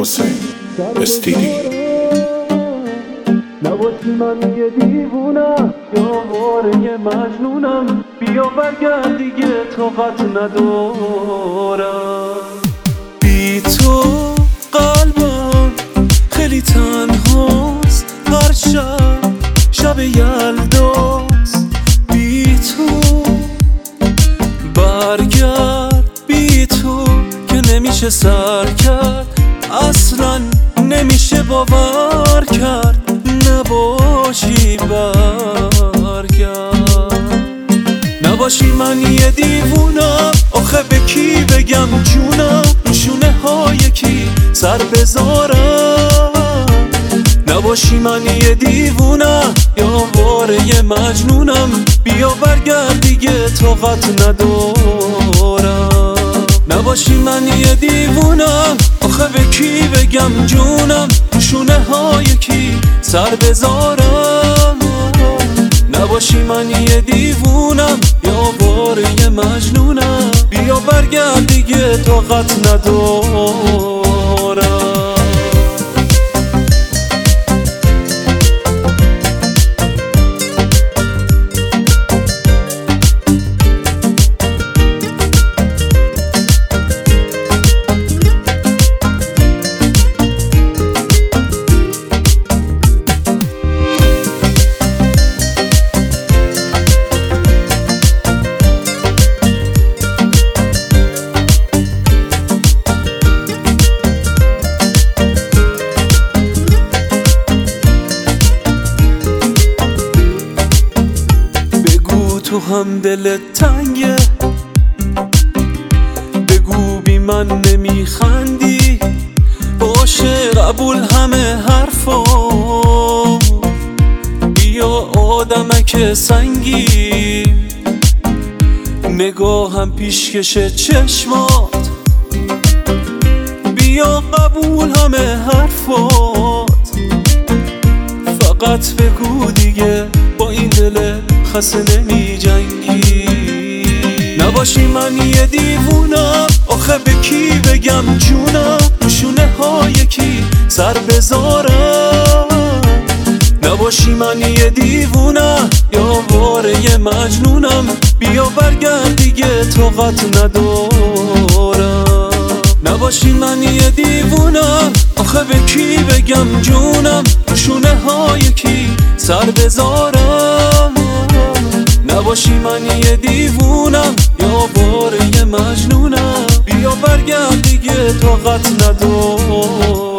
حسین استیلی. نباشی من یه دیوونم یا آواره مجنونم، بیا برگرد دیگه طاقت ندارم. بی تو قلبم خیلی تنهاست، هر شب یلداست. بی تو برگرد، بی تو که نمیشه سر کرد، اصلا نمیشه باور کرد. نباشی برگرد، نباشی من یه دیوونم، آخه به کی بگم جونم، شونه های کی سر بذارم. نباشی من یه دیوونم یا آواره مجنونم، بیا برگرد دیگه طاقت ندارم. نباشی من یه دیوونم، آخه به کی بگم جونم، شونه های کی سر بذارم. نباشی من یه دیوونم یا آواره مجنونم، بیا برگرد دیگه طاقت ندارم. تو هم دلت تنگه، بگو بی من نمیخندی، باشه قبول همه حرفا. بیا آدمک سنگی، نگاهم پیشکش چشمات، بیا قبول همه حرفات. فقط بگو دیگه با این دل خسته نمی جنگی. نباشی من یه دیوونم، آخه به کی بگم جونم، شونه های کی سر بذارم. نباشی من یه دیوونم یا آواره مجنونم، بیا برگرد دیگه طاقت ندارم. نباشی من یه دیوونم، آخه به کی بگم جونم، شونه های کی سر بذارم. نباشی من یه دیوونم یا آواره مجنونم، بیا برگرد دیگه طاقت ندارم.